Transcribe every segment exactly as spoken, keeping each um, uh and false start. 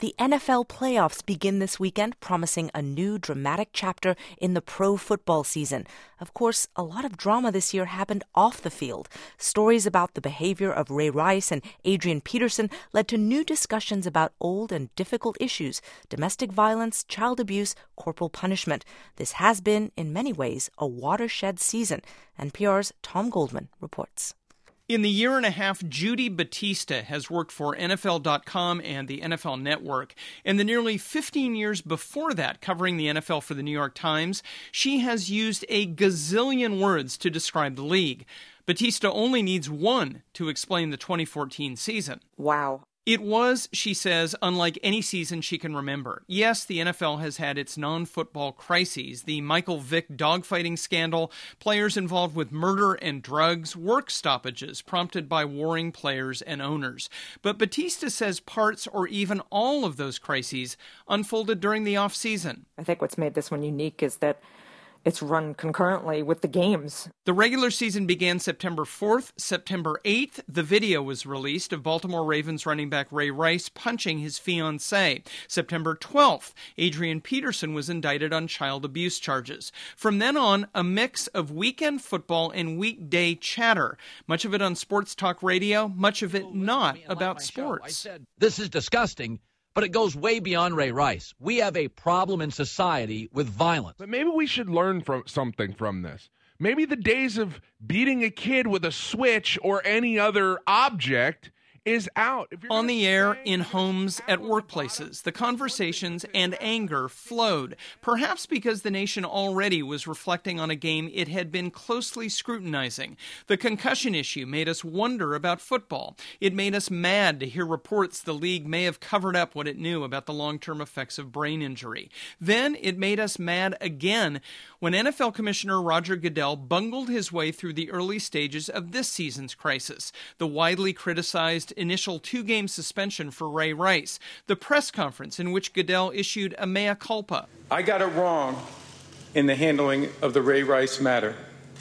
The N F L playoffs begin this weekend, promising a new dramatic chapter in the pro football season. Of course, a lot of drama this year happened off the field. Stories about the behavior of Ray Rice and Adrian Peterson led to new discussions about old and difficult issues: domestic violence, child abuse, corporal punishment. This has been, in many ways, a watershed season. N P R's Tom Goldman reports. In the year and a half Judy Battista has worked for N F L dot com and the N F L Network, and the nearly fifteen years before that covering the N F L for the New York Times, she has used a gazillion words to describe the league. Battista only needs one to explain the twenty fourteen season. Wow. It was, she says, unlike any season she can remember. Yes, the N F L has had its non-football crises: the Michael Vick dogfighting scandal, players involved with murder and drugs, work stoppages prompted by warring players and owners. But Battista says parts or even all of those crises unfolded during the off-season. I think what's made this one unique is that it's run concurrently with the games. The regular season began September fourth. September eighth, the video was released of Baltimore Ravens running back Ray Rice punching his fiancée. September twelfth, Adrian Peterson was indicted on child abuse charges. From then on, a mix of weekend football and weekday chatter. Much of it on sports talk radio, much of it not about sports. I said, this is disgusting. But it goes way beyond Ray Rice. We have a problem in society with violence. But maybe we should learn from something from this. Maybe the days of beating a kid with a switch or any other object is out. On the air, in homes, at workplaces, the conversations and anger flowed, perhaps because the nation already was reflecting on a game it had been closely scrutinizing. The concussion issue made us wonder about football. It made us mad to hear reports the league may have covered up what it knew about the long-term effects of brain injury. Then it made us mad again when N F L Commissioner Roger Goodell bungled his way through the early stages of this season's crisis. The widely criticized initial two-game suspension for Ray Rice, the press conference in which Goodell issued a mea culpa. I got it wrong in the handling of the Ray Rice matter,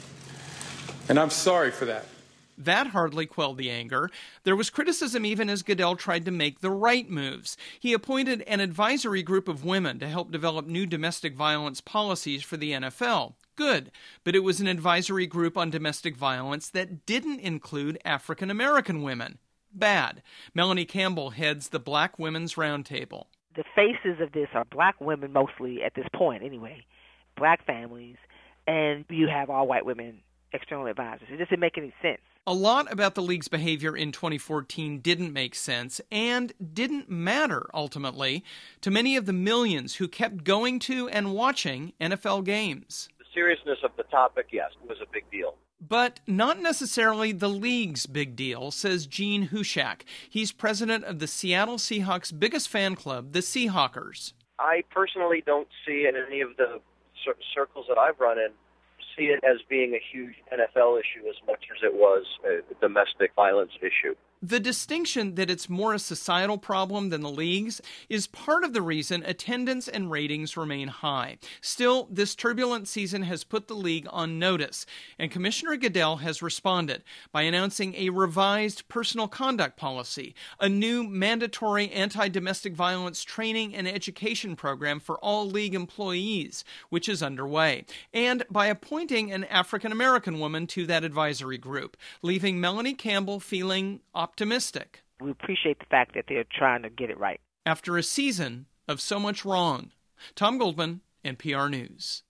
and I'm sorry for that. That hardly quelled the anger. There was criticism even as Goodell tried to make the right moves. He appointed an advisory group of women to help develop new domestic violence policies for the N F L. Good, but it was an advisory group on domestic violence that didn't include African American women. Bad. Melanie Campbell heads the Black Women's Roundtable. The faces of this are black women mostly at this point anyway, black families, and you have all white women external advisors. It doesn't make any sense. A lot about the league's behavior in twenty fourteen didn't make sense and didn't matter, ultimately, to many of the millions who kept going to and watching N F L games. The seriousness of the topic, yes, was a big deal. But not necessarily the league's big deal, says Gene Hushak. He's president of the Seattle Seahawks' biggest fan club, the Seahawkers. I personally don't see in any of the cir- circles that I've run in, see it as being a huge N F L issue as much as it was a domestic violence issue. The distinction that it's more a societal problem than the league's is part of the reason attendance and ratings remain high. Still, this turbulent season has put the league on notice, and Commissioner Goodell has responded by announcing a revised personal conduct policy, a new mandatory anti-domestic violence training and education program for all league employees, which is underway, and by appointing an African-American woman to that advisory group, leaving Melanie Campbell feeling optimistic. We appreciate the fact that they're trying to get it right. After a season of so much wrong. Tom Goldman, N P R News.